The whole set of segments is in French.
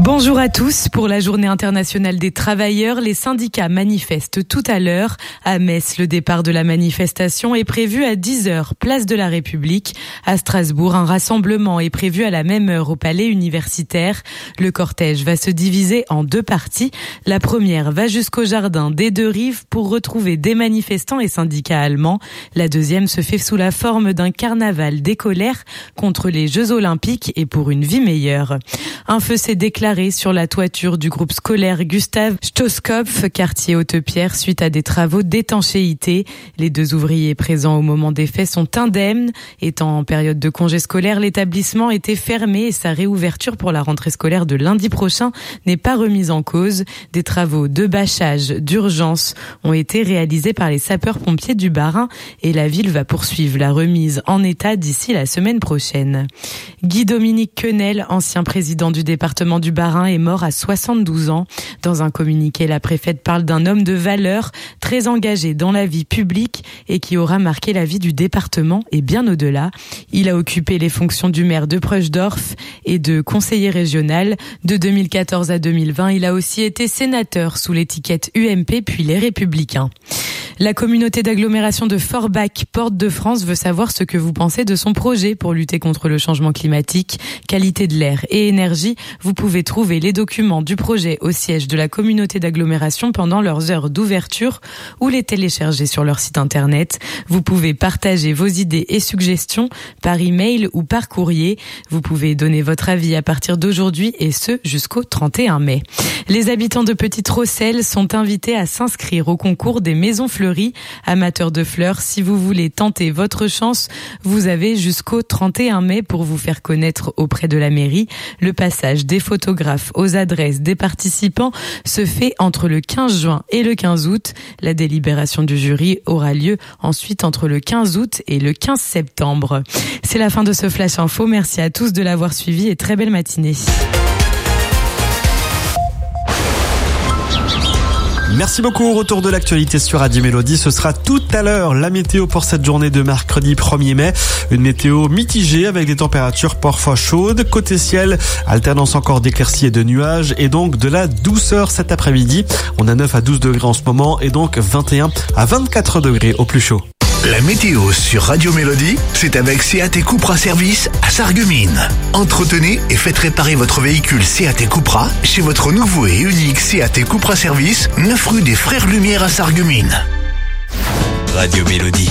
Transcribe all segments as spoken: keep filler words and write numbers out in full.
Bonjour à tous. Pour la Journée internationale des travailleurs, les syndicats manifestent tout à l'heure. À Metz, le départ de la manifestation est prévu à dix heures, place de la République. À Strasbourg, un rassemblement est prévu à la même heure au palais universitaire. Le cortège va se diviser en deux parties. La première va jusqu'au jardin des Deux Rives pour retrouver des manifestants et syndicats allemands. La deuxième se fait sous la forme d'un carnaval des colères contre les Jeux Olympiques et pour une vie meilleure. Un feu s'est déclaré sur la toiture du groupe scolaire Gustave Stosskopf, quartier Haute-Pierre, suite à des travaux d'étanchéité. Les deux ouvriers présents au moment des faits sont indemnes. Étant en période de congé scolaire, l'établissement était fermé et sa réouverture pour la rentrée scolaire de lundi prochain n'est pas remise en cause. Des travaux de bâchage d'urgence ont été réalisés par les sapeurs-pompiers du Bas-Rhin et la ville va poursuivre la remise en état d'ici la semaine prochaine. Guy-Dominique Quenel, ancien président du département du Bas-Rhin, est mort à soixante-douze ans. Dans un communiqué, la préfète parle d'un homme de valeur, très engagé dans la vie publique et qui aura marqué la vie du département et bien au-delà. Il a occupé les fonctions du maire de Preusdorf et de conseiller régional. De deux mille quatorze à deux mille vingt, il a aussi été sénateur sous l'étiquette U M P puis les Républicains. La communauté d'agglomération de Forbach, Porte de France, veut savoir ce que vous pensez de son projet pour lutter contre le changement climatique, qualité de l'air et énergie. Vous pouvez trouver les documents du projet au siège de la communauté d'agglomération pendant leurs heures d'ouverture ou les télécharger sur leur site internet. Vous pouvez partager vos idées et suggestions par email ou par courrier. Vous pouvez donner votre avis à partir d'aujourd'hui et ce jusqu'au trente et un mai. Les habitants de Petite-Rosselle sont invités à s'inscrire au concours des maisons fleuries. Amateurs de fleurs, si vous voulez tenter votre chance, vous avez jusqu'au trente et un mai pour vous faire connaître auprès de la mairie. Le passage des photographes aux adresses des participants se fait entre le quinze juin et le quinze août. La délibération du jury aura lieu ensuite entre le quinze août et le quinze septembre. C'est la fin de ce Flash Info. Merci à tous de l'avoir suivi et très belle matinée. Merci beaucoup. Retour de l'actualité sur Radio Mélodie. Ce sera tout à l'heure la météo pour cette journée de mercredi premier mai. Une météo mitigée avec des températures parfois chaudes. Côté ciel, alternance encore d'éclaircies et de nuages et donc de la douceur cet après-midi. On a neuf à douze degrés en ce moment et donc vingt et un à vingt-quatre degrés au plus chaud. La météo sur Radio Mélodie, c'est avec Seat et Cupra Service à Sarreguemines. Entretenez et faites réparer votre véhicule Seat et Cupra chez votre nouveau et unique Seat et Cupra Service, neuf rue des Frères Lumière à Sarreguemines. Radio Mélodie.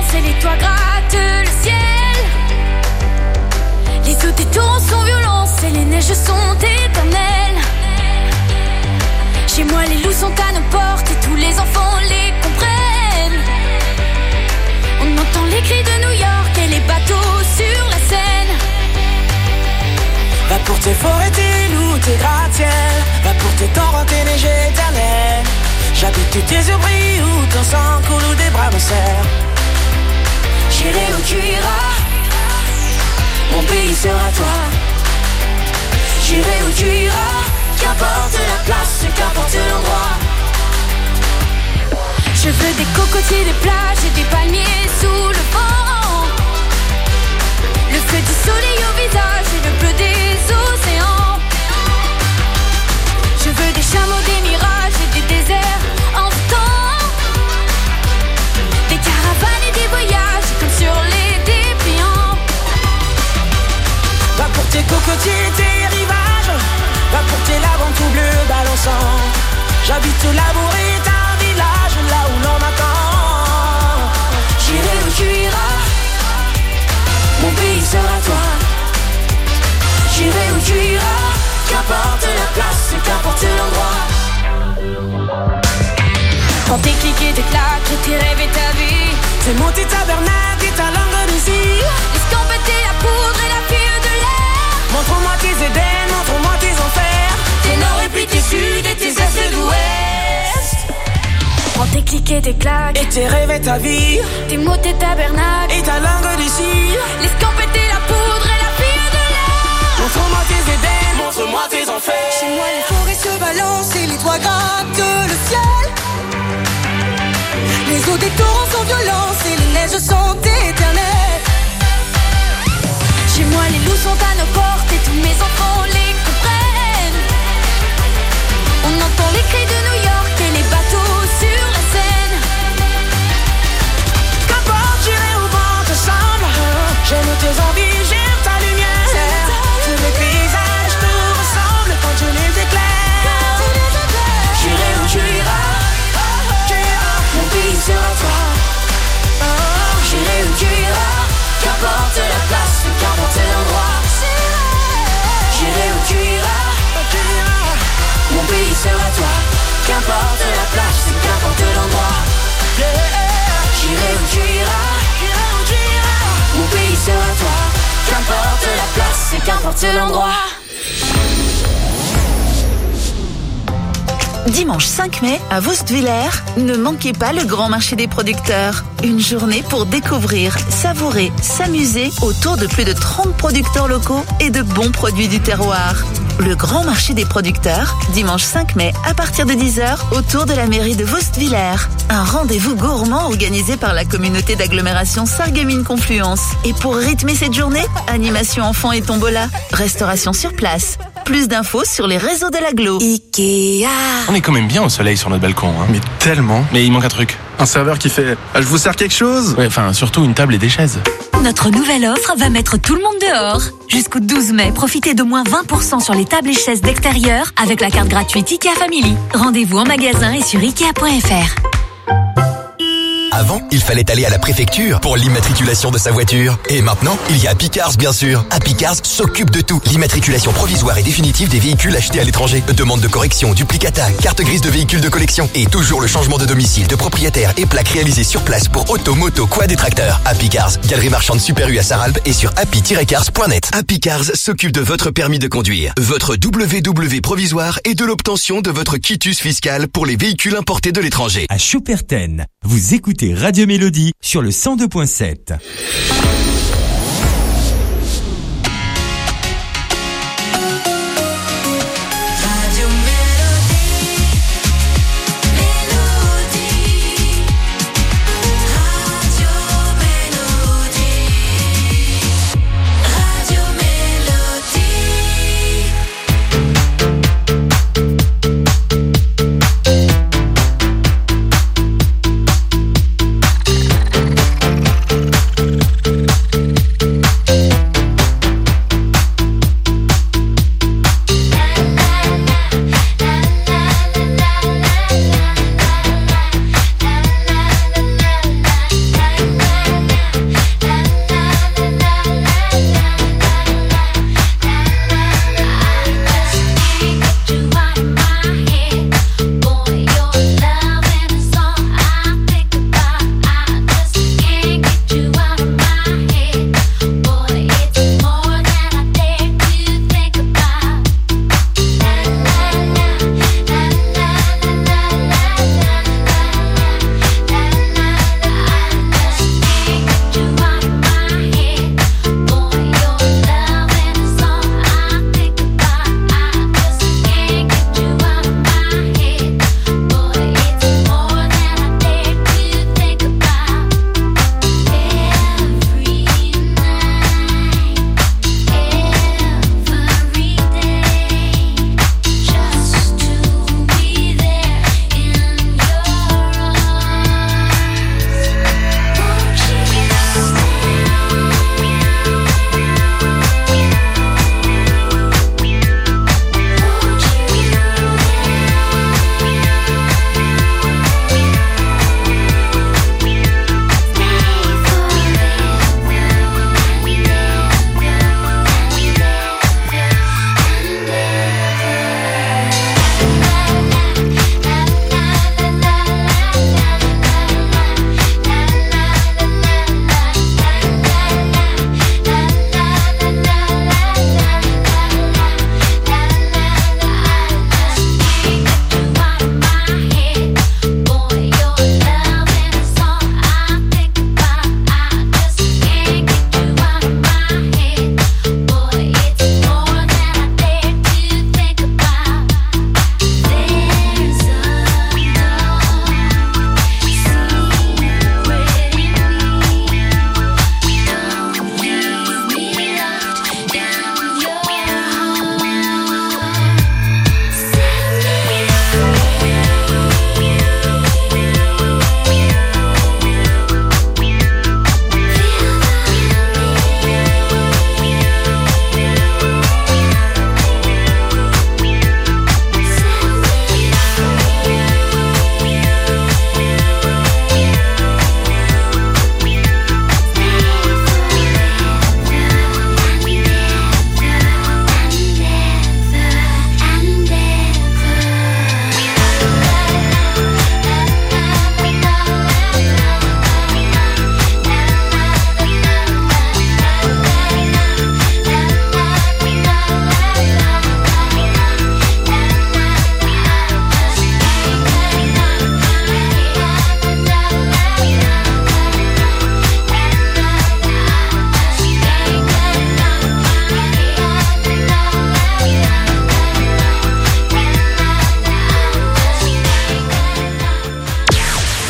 et les toits grattent le ciel. Les eaux des torrents sont violentes et les neiges sont éternelles. Chez moi les loups sont à nos portes et tous les enfants les comprennent. On entend les cris de New York et les bateaux sur la Seine. Va pour tes forêts, tes loups, tes gratte-ciel. Va pour tes torrents, tes neiges éternelles. J'habite où tes yeux brillent, où ton sang coule, où des bras me serrent. J'irai où tu iras, mon pays sera toi. J'irai où tu iras, qu'importe la place, qu'importe l'endroit. Je veux des cocotiers, des plages et des palmiers sous le vent. Le feu du soleil au visage et le bleu des océans. Je veux des chameaux, des mirages et des déserts en temps. Des caravanes et des voyages comme sur les dépliants. Va pour tes cocotiers, tes rivages. Va pour tes laves tout bleu balançant. J'habite au labour et un village là où l'on m'attend. J'irai où tu iras, mon pays sera toi. J'irai où tu iras, qu'importe la place, qu'importe l'endroit. Quand tes clics et tes claques, tes rêves et ta vie. T'es monté tabernacle et ta langue d'ici. L'escampette et la poudre et la fille de l'air. Montre-moi tes Éden, montre-moi tes enfers. Tes nord et puis tes sud et tes est et l'ouest. Prends tes clics et tes claques et tes rêves et ta vie. Tes mots, tes tabernacles et ta langue d'ici. L'escampette et la poudre et la fille de l'air. Montre-moi tes Éden, montre-moi tes enfers. Chez moi les forêts se balancent et les toits grattent le ciel. Les eaux des torrents sont violentes et les neiges sont éternelles. Chez moi les loups sont à nos portes et tous mes enfants les comprennent. On entend les cris de New York et les bateaux sur la Seine. Qu'importe j'irai où vent te semble. J'aime tes envies, j'aime ta lumière. Tous les paysages te ressemblent quand tu les éclaires. J'irai où tu iras, mon pays sera toi. J'irai où tu iras, qu'importe la place, qu'importe l'endroit. J'irai où tu iras, mon pays sera toi. Qu'importe la place, qu'importe l'endroit. J'irai où tu iras, mon pays sera toi. Qu'importe la place, qu'importe l'endroit. Dimanche cinq mai, à Wostwiller, ne manquez pas le grand marché des producteurs. Une journée pour découvrir, savourer, s'amuser autour de plus de trente producteurs locaux et de bons produits du terroir. Le grand marché des producteurs, dimanche cinq mai, à partir de dix heures, autour de la mairie de Wostwiller. Un rendez-vous gourmand organisé par la communauté d'agglomération Sarreguemines-Confluence. Et pour rythmer cette journée, animation enfants et tombola. Restauration sur place. Plus d'infos sur les réseaux de l'agglo. Ikea. On est quand même bien au soleil sur notre balcon. Hein. Mais tellement. Mais il manque un truc. Un serveur qui fait « Je vous sers quelque chose ?» Ouais, enfin, surtout une table et des chaises. Notre nouvelle offre va mettre tout le monde dehors. Jusqu'au douze mai, profitez d'au moins vingt pour cent sur les tables et chaises d'extérieur avec la carte gratuite Ikea Family. Rendez-vous en magasin et sur ikea point f r. Avant, il fallait aller à la préfecture pour l'immatriculation de sa voiture. Et maintenant, il y a Happy Cars, bien sûr. Happy Cars s'occupe de tout. L'immatriculation provisoire et définitive des véhicules achetés à l'étranger. Demande de correction, duplicata, carte grise de véhicules de collection. Et toujours le changement de domicile, de propriétaire et plaques réalisées sur place pour auto, moto, quad et tracteurs. Happy Cars, galerie marchande Super U à Sarralbe et sur happy tiret cars point net. Happy Cars s'occupe de votre permis de conduire, votre W W provisoire et de l'obtention de votre quitus fiscal pour les véhicules importés de l'étranger. À Schupperten, vous écoutez Radio Mélodie sur le cent deux point sept.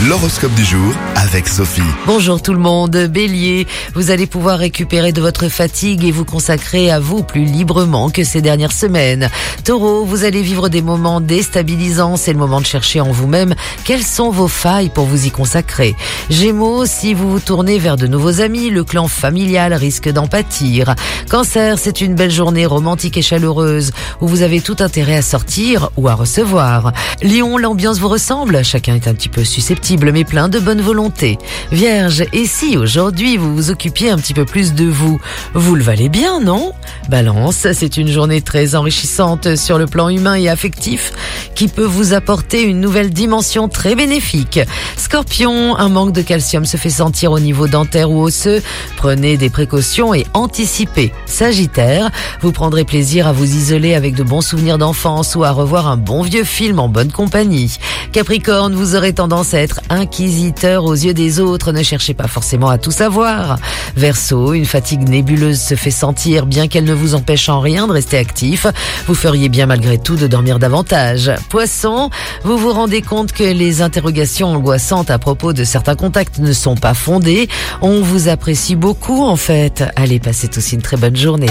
L'horoscope du jour avec Sophie. Bonjour tout le monde, Bélier, vous allez pouvoir récupérer de votre fatigue et vous consacrer à vous plus librement que ces dernières semaines. Taureau, vous allez vivre des moments déstabilisants, c'est le moment de chercher en vous-même quelles sont vos failles pour vous y consacrer. Gémeaux, si vous vous tournez vers de nouveaux amis, le clan familial risque d'en pâtir. Cancer, c'est une belle journée romantique et chaleureuse où vous avez tout intérêt à sortir ou à recevoir. Lion, l'ambiance vous ressemble, chacun est un petit peu susceptible mais plein de bonne volonté. Vierge, et si aujourd'hui vous vous occupiez un petit peu plus de vous, vous le valez bien, non? Balance, c'est une journée très enrichissante sur le plan humain et affectif qui peut vous apporter une nouvelle dimension très bénéfique. Scorpion, un manque de calcium se fait sentir au niveau dentaire ou osseux. Prenez des précautions et anticipez. Sagittaire, vous prendrez plaisir à vous isoler avec de bons souvenirs d'enfance ou à revoir un bon vieux film en bonne compagnie. Capricorne, vous aurez tendance à être inquisiteur aux yeux des autres, ne cherchez pas forcément à tout savoir. Verseau, une fatigue nébuleuse se fait sentir bien qu'elle ne vous empêche en rien de rester actif. Vous feriez bien malgré tout de dormir davantage. Poisson, vous vous rendez compte que les interrogations angoissantes à propos de certains contacts ne sont pas fondées. On vous apprécie beaucoup en fait. Allez, passez tous une très bonne journée.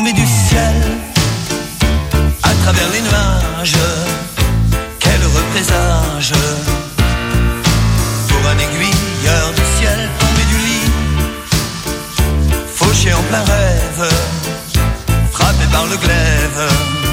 tombé du ciel à travers les nuages. Quel heureux présage pour un aiguilleur du ciel tombé du lit, fauché en plein rêve, frappé par le glaive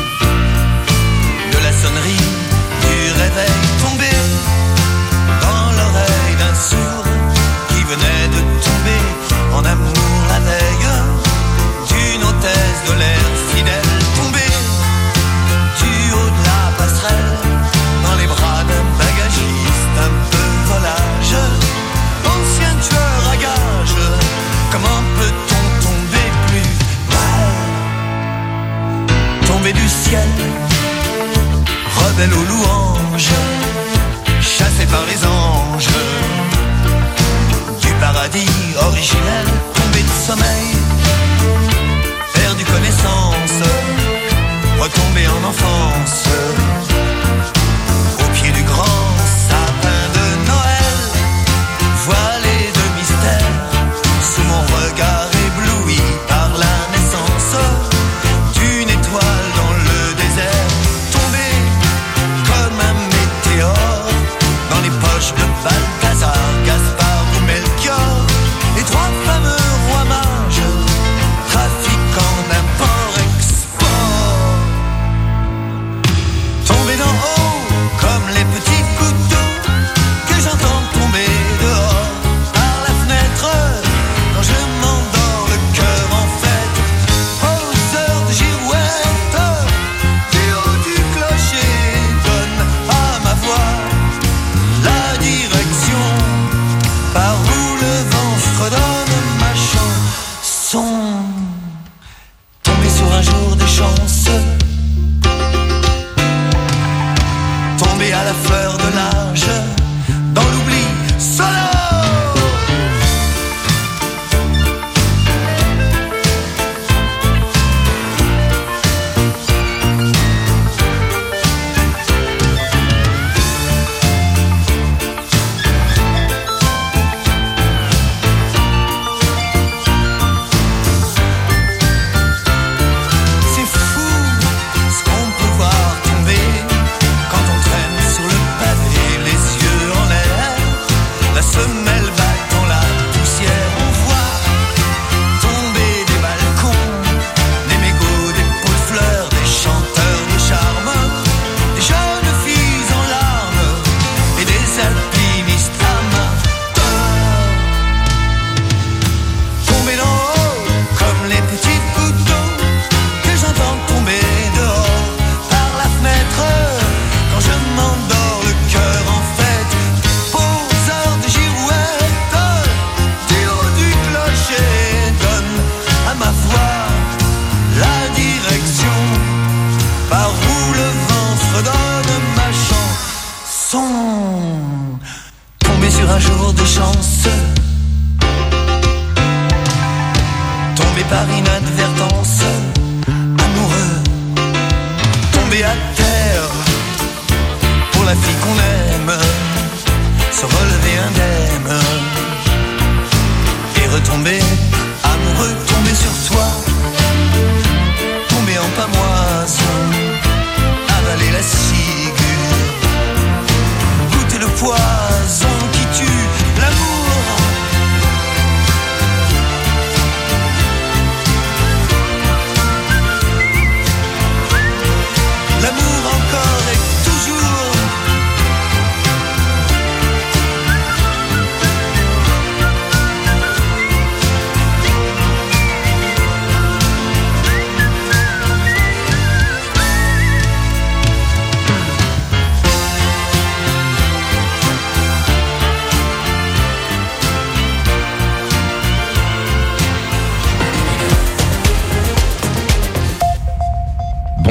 de la sonnerie du réveil, tombé dans l'oreille d'un sourd qui venait de tomber en amour la veille d'une hôtesse de l'air fidèle, tombé du haut de la passerelle dans les bras d'un bagagiste un peu volage, ancien tueur à gages. Comment peut-on tomber plus mal? Tomber du ciel, rebelle aux louanges, chassé par les anges du paradis originel, tombé de sommeil, perdu connaissance, retombé en enfance, au pied du grand sapin de Noël, voilé de mystère, sous mon regard ébloui par la naissance d'une étoile dans le désert, tombé comme un météore dans les poches de Balthazar, Gaspard ou Melchior, les trois fameux rois mages, trafiquants d'import-export. Tombé d'en haut comme les petits couteaux que j'entends tomber dehors par la fenêtre quand je m'endors le cœur en fête, aux heures de girouette, du haut du clocher donne à ma voix la direction par où le vent fredonne ma chanson. Tombé sur un jour de chance, tombé à la fleur de l'âge, dans l'oubli sonore. C'est fou ce qu'on peut voir tomber quand on traîne sur le pavé, les yeux en l'air, la semelle battant la poussière. On voit tomber des balcons, des mégots, des pots de fleurs, des chanteurs de charme, des jeunes filles en larmes et des alpinistes amateurs. Tomber d'en haut comme les petits couteaux que j'entends tomber dehors par la fenêtre quand je m'endors le cœur en fête, aux heures de girouette, du haut du clocher donne à ma voix la direction par où le vent fredonne ma chanson. Tombé sur un jour de chance, tombé par inadvertance, amoureux, tombé à terre pour la fille qu'on aime, se relever indemne et retomber amoureux, tomber sur toi, tomber en pamoison, avaler la ciguë, goûter le poison qui tue l'amour. L'amour encore et toujours.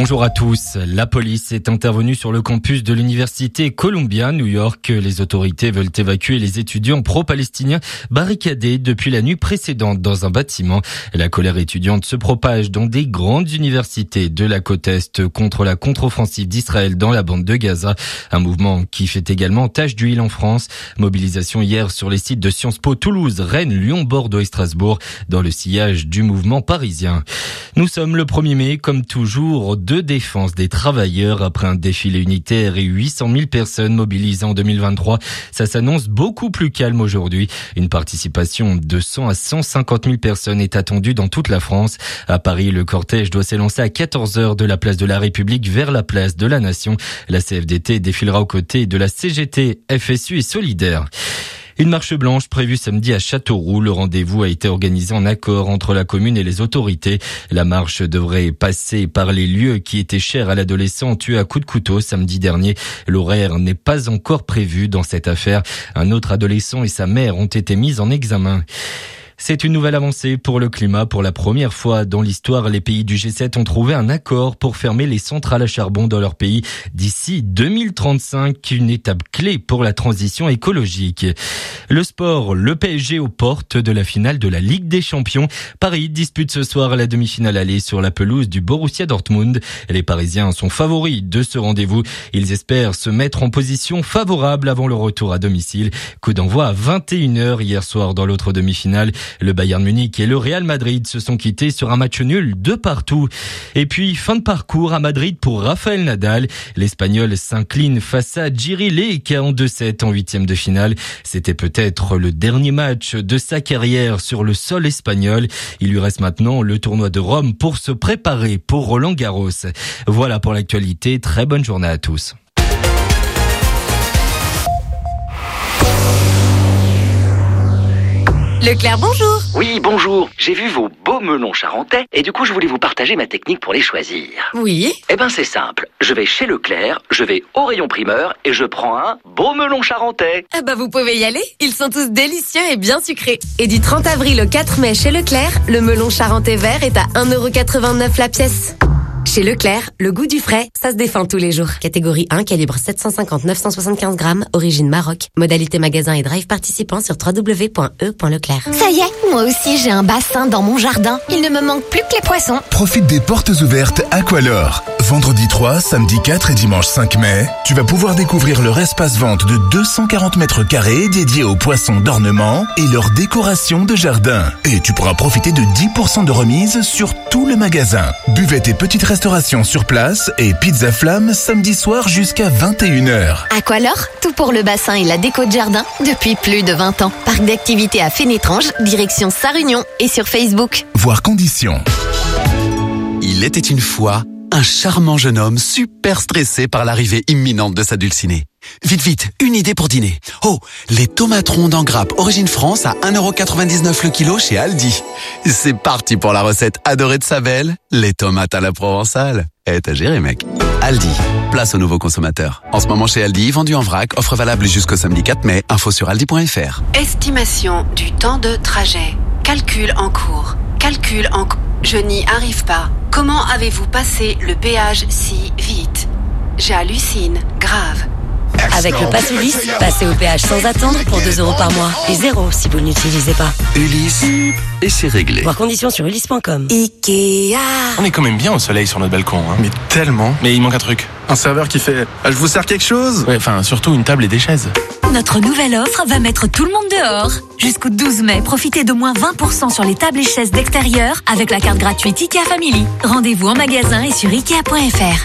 Bonjour à tous. La police est intervenue sur le campus de l'université Columbia, New York. Les autorités veulent évacuer les étudiants pro-palestiniens barricadés depuis la nuit précédente dans un bâtiment. La colère étudiante se propage dans des grandes universités de la côte Est contre la contre-offensive d'Israël dans la bande de Gaza. Un mouvement qui fait également tache d'huile en France. Mobilisation hier sur les sites de Sciences Po, Toulouse, Rennes, Lyon, Bordeaux et Strasbourg dans le sillage du mouvement parisien. Nous sommes le premier mai, comme toujours, de défense des travailleurs après un défilé unitaire et huit cent mille personnes mobilisées en deux mille vingt-trois. Ça s'annonce beaucoup plus calme aujourd'hui. Une participation de cent à cent cinquante mille personnes est attendue dans toute la France. À Paris, le cortège doit s'élancer à quatorze heures de la place de la République vers la place de la Nation. La C F D T défilera aux côtés de la C G T, F S U et Solidaire. Une marche blanche prévue samedi à Châteauroux. Le rendez-vous a été organisé en accord entre la commune et les autorités. La marche devrait passer par les lieux qui étaient chers à l'adolescent tué à coups de couteau samedi dernier. L'horaire n'est pas encore prévu dans cette affaire. Un autre adolescent et sa mère ont été mis en examen. C'est une nouvelle avancée pour le climat. Pour la première fois dans l'histoire, les pays du G sept ont trouvé un accord pour fermer les centrales à charbon dans leur pays d'ici deux mille trente-cinq, une étape clé pour la transition écologique. Le sport, le P S G aux portes de la finale de la Ligue des Champions. Paris dispute ce soir la demi-finale aller sur la pelouse du Borussia Dortmund. Les Parisiens sont favoris de ce rendez-vous. Ils espèrent se mettre en position favorable avant le retour à domicile. Coup d'envoi à vingt et une heures hier soir dans l'autre demi-finale. Le Bayern Munich et le Real Madrid se sont quittés sur un match nul de partout. Et puis, fin de parcours à Madrid pour Rafael Nadal. L'Espagnol s'incline face à Jiri Leeka en deux sept en huitième de finale. C'était peut-être le dernier match de sa carrière sur le sol espagnol. Il lui reste maintenant le tournoi de Rome pour se préparer pour Roland Garros. Voilà pour l'actualité. Très bonne journée à tous. Leclerc, bonjour. Oui, bonjour. J'ai vu vos beaux melons charentais et du coup, je voulais vous partager ma technique pour les choisir. Oui. Eh ben, c'est simple. Je vais chez Leclerc, je vais au rayon primeur et je prends un beau melon charentais. Ah bah, vous pouvez y aller. Ils sont tous délicieux et bien sucrés. Et du trente avril au quatre mai chez Leclerc, le melon charentais vert est à un euro quatre-vingt-neuf la pièce. Chez Leclerc, le goût du frais, ça se défend tous les jours. Catégorie un, calibre sept cent cinquante à neuf cent soixante-quinze grammes, origine Maroc. Modalité magasin et drive participant sur w w w point e point leclerc. Ça y est, moi aussi j'ai un bassin dans mon jardin. Il ne me manque plus que les poissons. Profite des portes ouvertes Aqualor. Vendredi trois, samedi quatre et dimanche cinq mai, tu vas pouvoir découvrir leur espace vente de deux cent quarante mètres carrés dédié aux poissons d'ornement et leur décoration de jardin. Et tu pourras profiter de dix pour cent de remise sur tout le magasin. Buvette et petite restauration sur place et pizza flamme samedi soir jusqu'à vingt et une heures. Aqualor, tout pour le bassin et la déco de jardin depuis plus de vingt ans. Parc d'activités à Fénétrange, direction Sarre-Union et sur Facebook. Voir conditions. Il était une fois un charmant jeune homme super stressé par l'arrivée imminente de sa dulcinée. Vite, vite, une idée pour dîner. Oh, les tomates rondes en grappe origine France à un euro quatre-vingt-dix-neuf le kilo chez Aldi. C'est parti pour la recette adorée de sa belle, les tomates à la provençale. Eh, t'as géré, mec. Aldi, place aux nouveaux consommateurs. En ce moment chez Aldi, vendu en vrac, offre valable jusqu'au samedi quatre mai. Info sur aldi point f r. Estimation du temps de trajet. Calcul en cours. Calcul en cours. Je n'y arrive pas. Comment avez-vous passé le péage si vite? J'hallucine, grave. Avec le Pass Ulysse, passez au péage sans attendre pour deux euros par mois. Et zéro si vous ne l'utilisez pas. Ulysse, et c'est réglé. Voir conditions sur ulysse point com. Ikea. On est quand même bien au soleil sur notre balcon. Hein. Mais tellement. Mais il manque un truc. Un serveur qui fait ah, « Je vous sers quelque chose ?» Ouais, enfin, surtout une table et des chaises. Notre nouvelle offre va mettre tout le monde dehors. Jusqu'au douze mai, profitez de moins vingt pour cent sur les tables et chaises d'extérieur avec la carte gratuite Ikea Family. Rendez-vous en magasin et sur ikea point f r.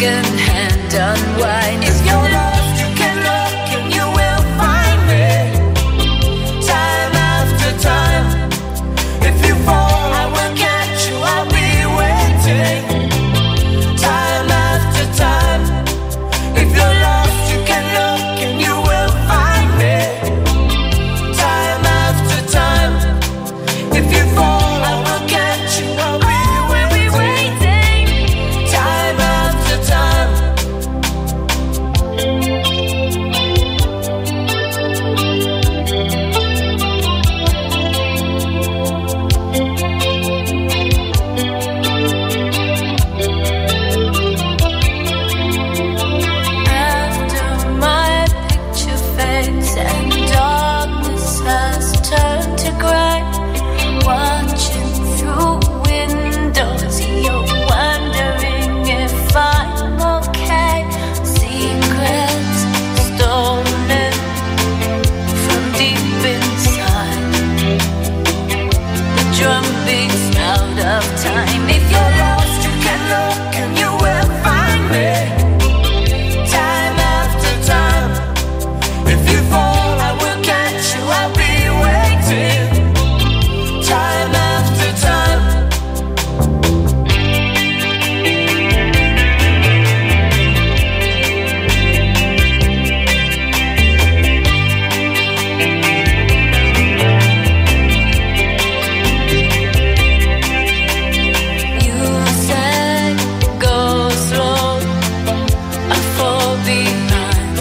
second hand unwind. If you're lost, you can look and you will find me. Time after time. If you fall, I will catch you, I'll be waiting. Time after time. If you're lost, you can look and you will find me. Time after time. If you fall, I will catch you, I'll be waiting. Time after time. After my picture fades and darkness has turned to grey, watching through windows, you're wondering if I'm okay. Secrets stolen from deep inside. The drum beats out of time. If you're lost, you can look and you will find me. Time after time. If you fall, I will catch you, I'll be waiting. Time after time. You said go slow, I fall behind.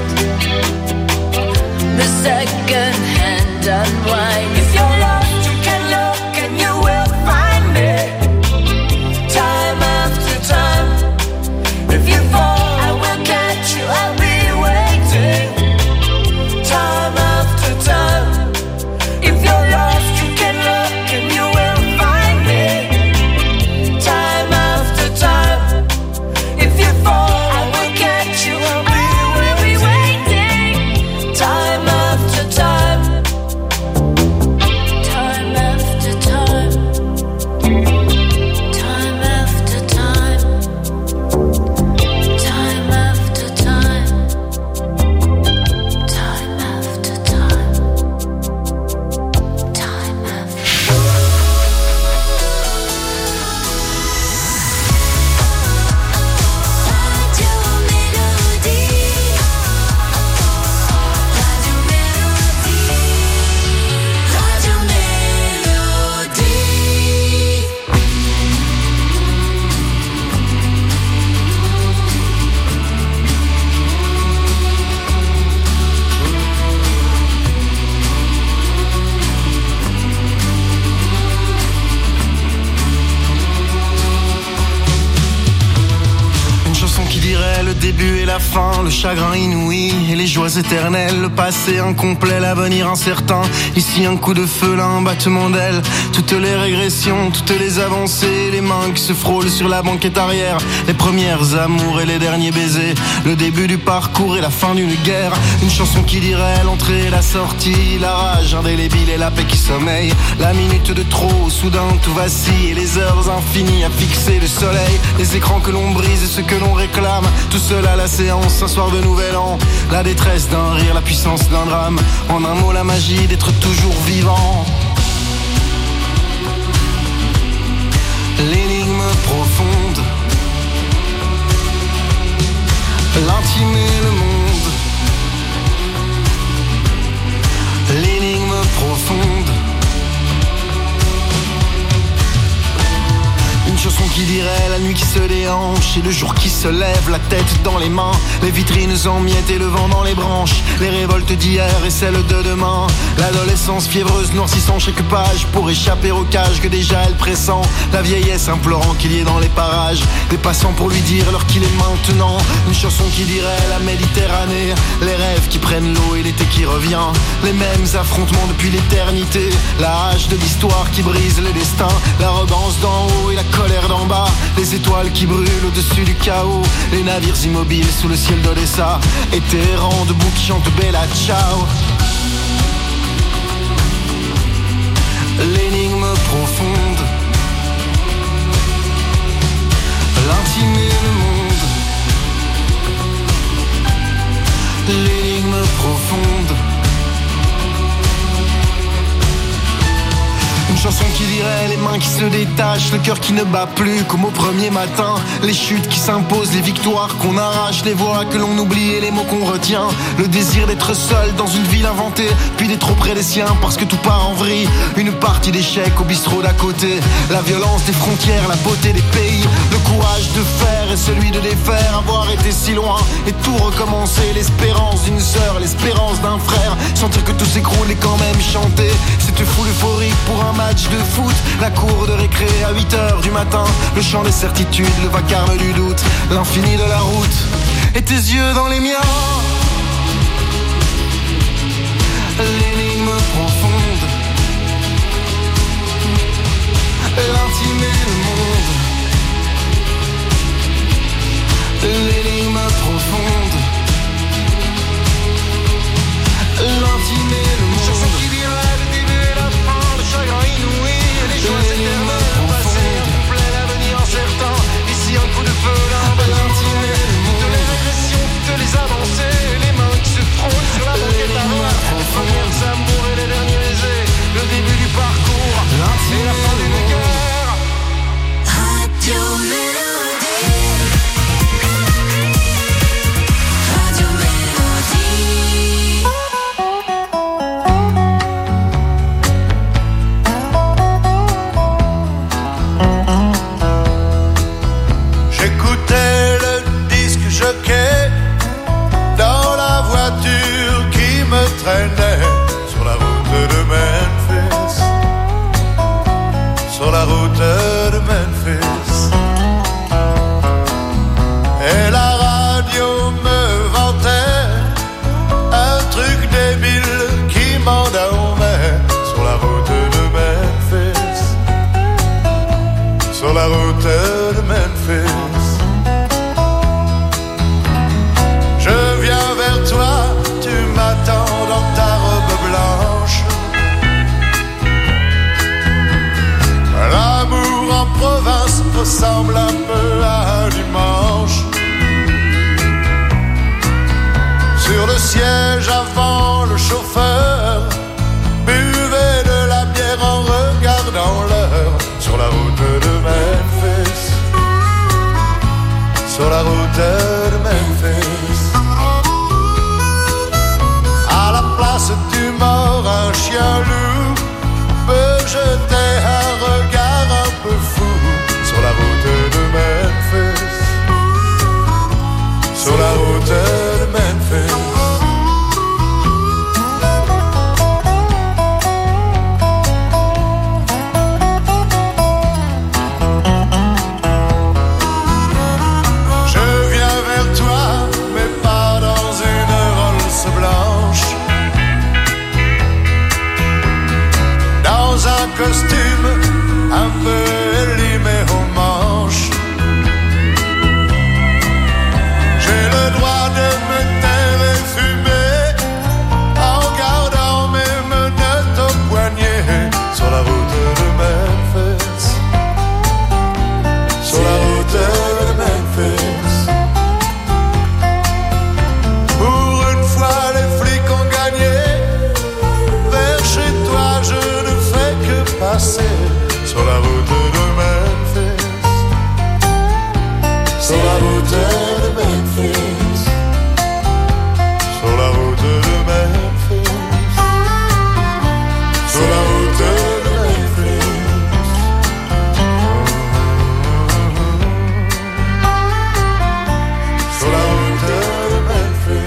The second hand unwind. If you're lost, you can look and you will find me. Time after time. If you fall, I will catch you, I'll be waiting. Time after time. If you're lost, you can look and you will find me. Time after time. If you fall, I will catch you, I'll be waiting. Time after time. Time after time. Time after time. Time after time. Time after time. Time after Une chanson qui dirait le début et la fin, le chagrin inouï et les joies éternelles, le passé incomplet, l'avenir incertain. Ici un coup de feu, là un battement d'aile. Toutes les régressions, toutes les avancées, les mains qui se frôlent sur la banquette arrière, les premières amours et les derniers baisers, le début du parcours et la fin d'une guerre. Une chanson qui dirait l'entrée et la sortie, la rage indélébile et la paix qui sommeille. La minute de trop, soudain tout vacille et les heures infinies à fixer le soleil. Les écrans que l'on brise et ce que l'on réclame, tout seul à la séance, un soir de nouvel an. La détresse d'un rire, la puissance d'un drame. En un mot, la magie d'être toujours vivant. L'énigme profonde, l'intime et le monde. L'énigme profonde. Une chanson qui dirait la nuit qui se déhanche et le jour qui se lève, la tête dans les mains, les vitrines en miettes et le vent dans les branches, les révoltes d'hier et celles de demain, l'adolescence fiévreuse noircissant chaque page pour échapper au cage que déjà elle pressent, la vieillesse implorant qu'il y ait dans les parages des passants pour lui dire l'heure qu'il est maintenant. Une chanson qui dirait la Méditerranée, les rêves qui prennent l'eau et l'été qui revient, les mêmes affrontements depuis l'éternité, la hache de l'histoire qui brise les destins, l'arrogance d'en haut et la colère d'en bas, les étoiles qui brûlent au-dessus du chaos, les navires immobiles sous le ciel d'Odessa, et Téhéran debout qui chante Bella Ciao. L'énigme profonde, l'intime et le monde, se détache, le cœur qui ne bat plus comme au premier matin. Les chutes qui s'imposent, les victoires qu'on arrache, les voix que l'on oublie et les mots qu'on retient. Le désir d'être seul dans une ville inventée, puis d'être auprès des siens parce que tout part en vrille. Une partie d'échecs au bistrot d'à côté. La violence des frontières, la beauté des pays. Le courage de faire et celui de défaire. Avoir été si loin et tout recommencer. L'espérance d'une sœur, l'espérance d'un frère. Sentir que tout s'écroule et quand même chanter. Cette foule euphorique pour un match de foot. La cour de récré à huit heures du matin. Le chant des certitudes, le vacarme du doute. L'infini de la route et tes yeux dans les miens. L'énigme profonde, l'intime et le monde. L'énigme profonde, l'intime et le monde. Chanson qui dirait le début et la fin, le chagrin inouï et les joies éternelles. Le passé incomplet, l'avenir incertain. Ici un coup de feu, là, l'intime et le monde. Toutes les régressions, toutes les avancées, les mains qui se frôlent sur la banquette arrière. Les premiers amours et les derniers baisers, le début du parcours et la fin d'une guerre. Radio Mélodie. Radio Mélodie. J'écoutais le disque jockey dans la voiture qui me traînait sur la route de Memphis, sur la route de Memphis. Et la radio me vantait un truc débile qui m'endormait sur la route de Memphis, sur la route de Memphis. Je viens vers toi, tu m'attends dans ta robe blanche. L'amour en province ressemble un peu à un dimanche. Sur le siège avant, le chauffeur buvait de la bière en regardant l'heure. Sur la route de Memphis, sur la route de Memphis. À la place du mort, un chien loup peut jeter un regard un peu fou. Sur la route de Memphis, sur la route de Memphis. Je viens vers toi, mais pas dans une Rolls blanche. Dans un costume un peu élimé aux manches. J'ai le droit de me taire et fumer en gardant mes menottes au poignet. Sur la route de Memphis, sur la route de Memphis. Pour une fois les flics ont gagné. Vers chez toi je ne fais que passer. Sur la route de Memphis, sur la route de Memphis, sur la route de Memphis, sur la route de Memphis. Sur la route de Memphis.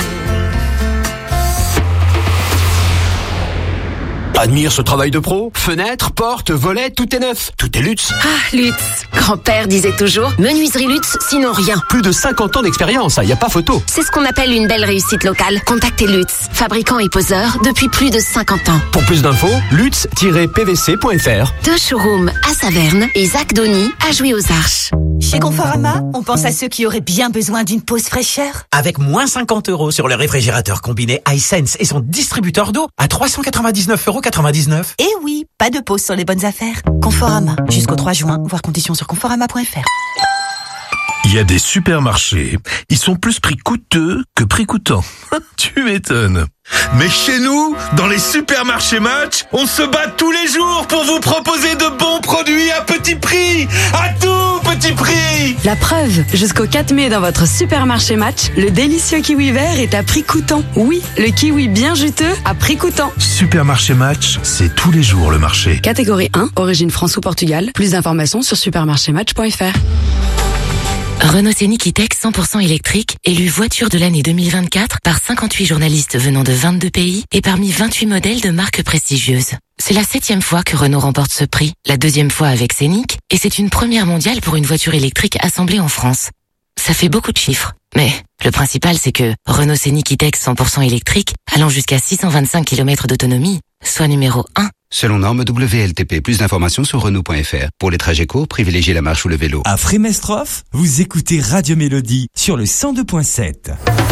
Admire ce travail de pro. Fenêtres, portes, volets, tout est neuf. Tout est Lutz. Ah, Lutz. Grand-père disait toujours, menuiserie Lutz, sinon rien. Plus de cinquante ans d'expérience, il n'y a pas photo. C'est ce qu'on appelle une belle réussite locale. Contactez Lutz, fabricant et poseur depuis plus de cinquante ans. Pour plus d'infos, lutz tiret p v c point f r. Deux showrooms à Saverne et Zach Dony à Jouy-aux-Arches. Chez Conforama, on pense à ceux qui auraient bien besoin d'une pause fraîcheur. Avec moins cinquante euros sur le réfrigérateur combiné iSense et son distributeur d'eau à trois cent quatre-vingt-dix-neuf euros quatre-vingt-dix-neuf. Et oui, pas de pause sur les bonnes affaires. Conforama, jusqu'au trois juin, voir conditions sur conforama point f r. Il y a des supermarchés, ils sont plus prix coûteux que prix coûtant. Tu m'étonnes. Mais chez nous, dans les supermarchés Match, on se bat tous les jours pour vous proposer de bons produits à petit prix. À tout petit prix. La preuve, jusqu'au quatre mai dans votre supermarché Match, le délicieux kiwi vert est à prix coûtant. Oui, le kiwi bien juteux à prix coûtant. Supermarché Match, c'est tous les jours le marché. Catégorie un, origine France ou Portugal. Plus d'informations sur supermarché match point f r. Renault Scénic E-Tech cent pour cent électrique, élu voiture de l'année deux mille vingt-quatre par cinquante-huit journalistes venant de vingt-deux pays et parmi vingt-huit modèles de marques prestigieuses. C'est la septième fois que Renault remporte ce prix, la deuxième fois avec Scénic, et c'est une première mondiale pour une voiture électrique assemblée en France. Ça fait beaucoup de chiffres, mais le principal c'est que Renault Scénic E-Tech cent pour cent électrique, allant jusqu'à six cent vingt-cinq kilomètres d'autonomie, soit numéro un. Selon norme W L T P, plus d'informations sur Renault point f r. Pour les trajets courts, privilégiez la marche ou le vélo. À Frémestroff, vous écoutez Radio Mélodie sur le cent deux point sept.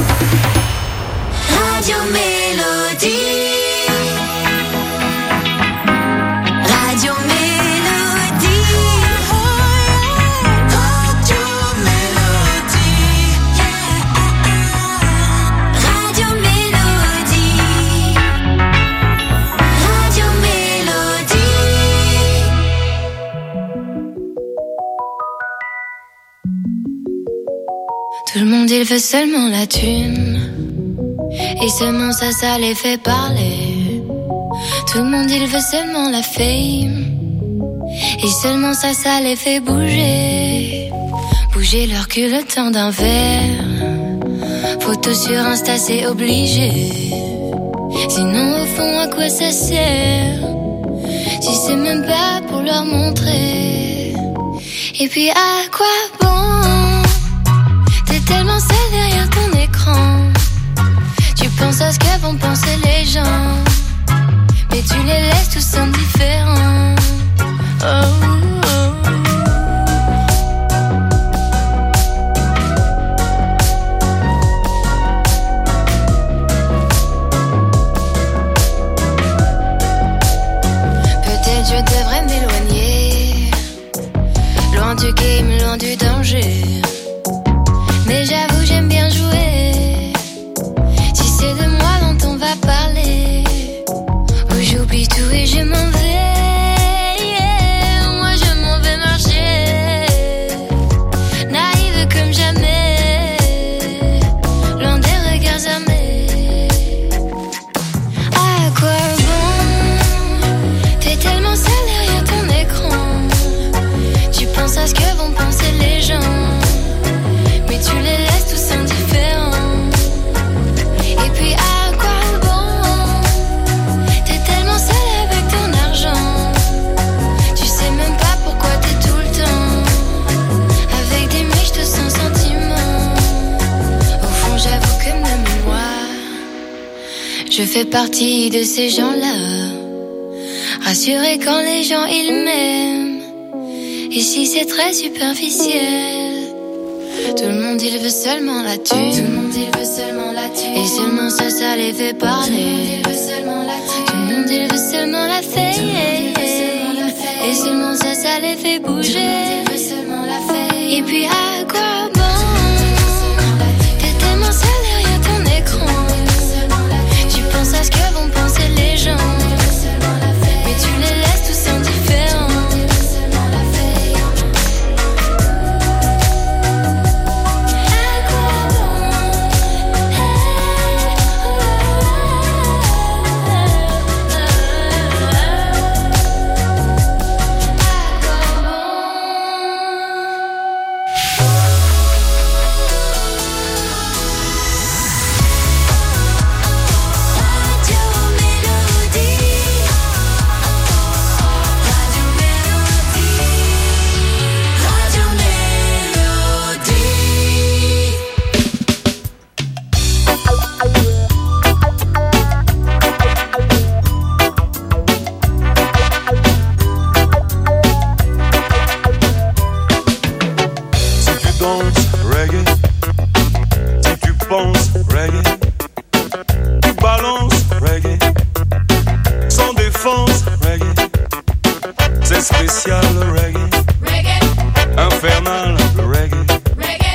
Radio Mélodie. Radio Mélodie. Radio Mélodie. Radio Mélodie. Radio Mélodie. Tout le monde il veut seulement la thune, et seulement ça, ça les fait parler. Tout le monde il veut seulement la fame, et seulement ça, ça les fait bouger. Bouger leur cul le temps d'un verre. Photo sur Insta c'est obligé. Sinon au fond à quoi ça sert, si c'est même pas pour leur montrer. Et puis à quoi bon? T'es tellement seul derrière ton écran. Tu penses à ce que vont penser les gens, mais tu les laisses tous indifférents. Oh, oh. Peut-être je devrais m'éloigner, loin du game, loin du danger. Mais j'avoue j'aime bien jouer. Si c'est de moi dont on va parler, où j'oublie tout et je m'en vais, yeah. Moi je m'en vais marcher, naïve comme jamais, loin des regards armés. À quoi bon? T'es tellement seul derrière ton écran. Tu penses à ce que vont penser les gens, mais tu les laisses tous indifférents. Et puis à quoi bon? T'es tellement seul avec ton argent. Tu sais même pas pourquoi t'es tout le temps avec des mecs, je te sens sentiment. Au fond j'avoue que même moi, je fais partie de ces gens-là, rassurés quand les gens ils m'aiment. Ici c'est très superficiel. Tout le monde il veut seulement la thune. Tout le monde il veut seulement la thune. Et seulement ça, ça les fait parler. Tout le monde il veut seulement la thune. Tout le monde il veut seulement la fame. Et seulement ça, ça les fait bouger. Tout le monde il veut seulement la fame. Et puis à quoi bon? T'es tellement seul derrière ton écran. Tu penses à ce que vont penser les gens, mais tu les laisses tous indifférents. C'est spécial le reggae, reggae. Infernal le reggae, reggae.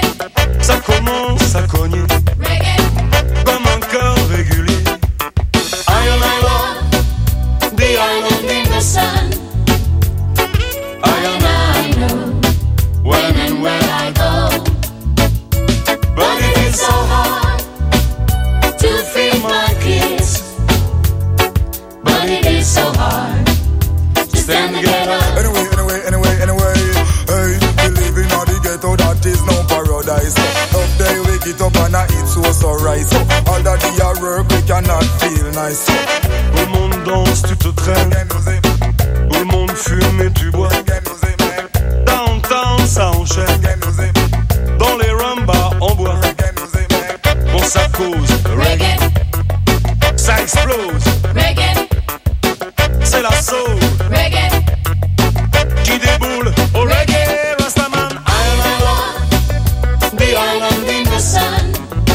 so so right. So all that the hard work we cannot feel nice. So tout le monde danse, tu te traînes. Tout le monde fume et tu bois. Downtown ça enchaîne. Dans les rumbas on boit. On s'accuse reggae. Ça explose reggae. C'est la soul reggae qui déboule au reggae. Rastaman, the island in the sun.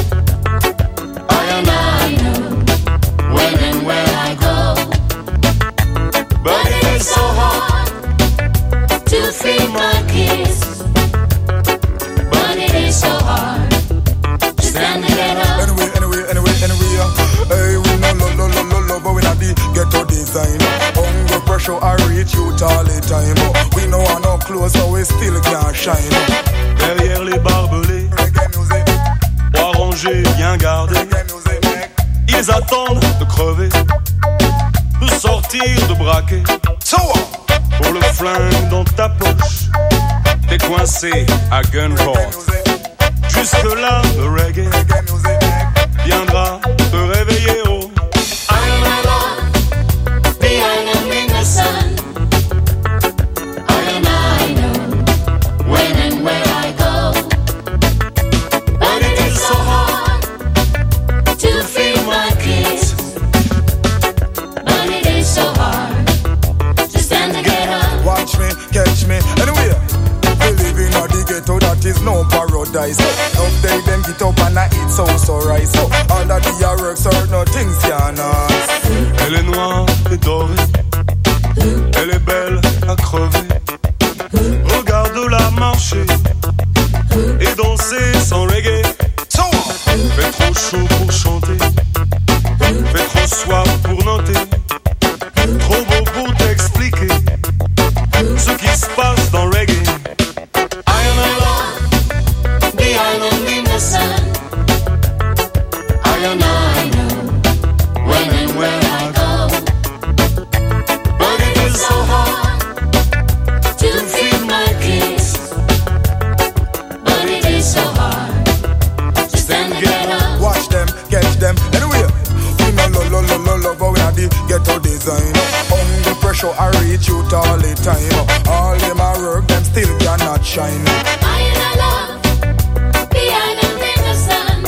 I and I know when and where I go. But it is so hard to feed my kids. But it is so hard to stand and get up. Anyway, anyway, anyway, anyway, uh, hey, we no love, love, love, love, love, but we not the ghetto design. Hunger pressure I reach you all the time. Oh, we know I no clothes, so we still can't shine. Derrière les barbelés, trois rangés bien gardés, ils attendent de crever, de sortir, de braquer. Pour le flingue dans ta poche, t'es coincé à Gunport. Jusque là, le reggae viendra te réveiller au the island in the sun. I and I know when and where I go. But it is so hard to feed my kids. But it is so hard to stand and get up. Watch me, catch me, anyway. We live in a the ghetto that is no paradise. No day them get up and I eat so so right. So all that the hard work, so no things can ask. Elle est noire et dorée, elle est belle à crever. Regarde-la marcher et danser sans reggae. Fait trop chaud pour chanter, fait trop soif pour noter, trop beau pour t'expliquer ce qui se passe dans reggae. I am alone, the island in the sun. I and I know when and where I go. But it is so hard to feed my kids. But it is so hard to stand and get up. Watch them, catch them, anyway. We no love, love, love, love, love, but we not the ghetto design. Hunger pressure I reach you all the time. All them a work, them still cannot shine. I and I love the island in the sun.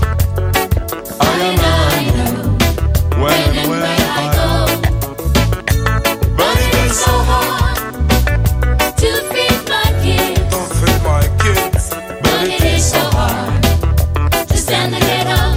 I and I know when and where I go. But it is so hard to feed my kids. Don't feed my kids. But it is so hard to stand and get up.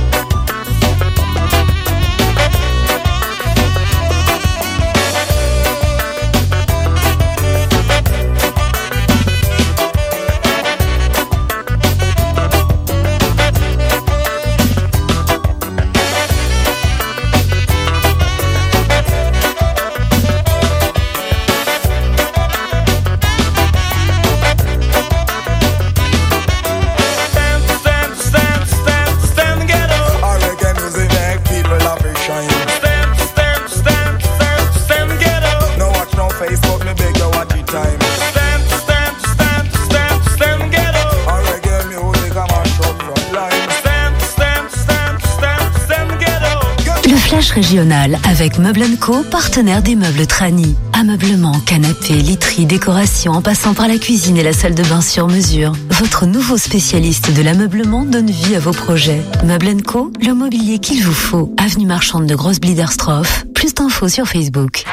Régional avec Meubles and Co, partenaire des meubles Trani. Ameublement, canapé, literie, décoration, en passant par la cuisine et la salle de bain sur mesure. Votre nouveau spécialiste de l'ameublement donne vie à vos projets. Meubles and Co, le mobilier qu'il vous faut. Avenue Marchande de Grosse-Bliderstroff. Plus d'infos sur Facebook.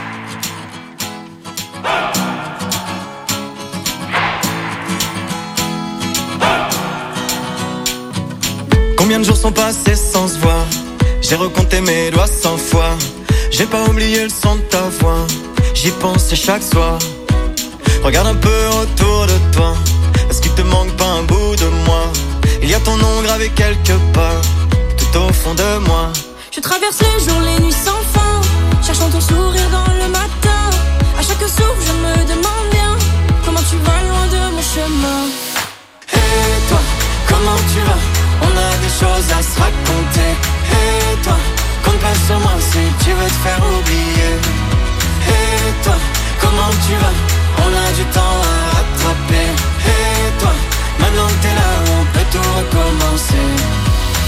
Combien de jours sont passés sans se voir? J'ai recompté mes doigts cent fois. J'ai pas oublié le son de ta voix. J'y pense chaque soir. Regarde un peu autour de toi. Est-ce qu'il te manque pas un bout de moi? Il y a ton nom gravé quelque part, tout au fond de moi. Je traverse les jours, les nuits sans fin, cherchant ton sourire dans le matin. À chaque souffle je me demande bien comment tu vas loin de mon chemin. Et toi, comment tu vas? On a des choses à se raconter. Et toi, compte pas sur moi si tu veux te faire oublier. Et toi, comment tu vas? On a du temps à rattraper. Et toi, maintenant que t'es là, on peut tout recommencer.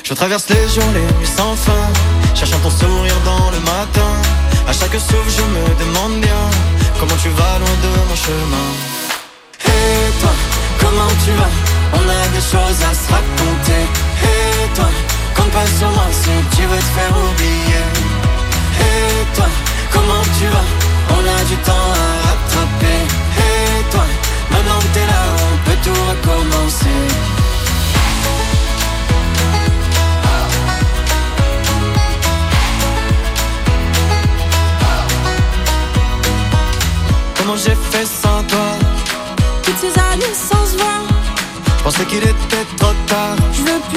Je traverse les jours, les nuits sans fin, cherchant ton sourire dans le matin. À chaque souffle je me demande bien comment tu vas loin de mon chemin. Et toi, comment tu vas? On a des choses à se raconter. Et toi, compte pas sur moi si tu veux te faire oublier. Et toi, comment tu vas? On a du temps à rattraper. Et toi, maintenant que t'es là, on peut tout recommencer. Comment j'ai fait sans toi? Toutes ces années sans se voir, je pensais qu'il était trop tard. Je veux plus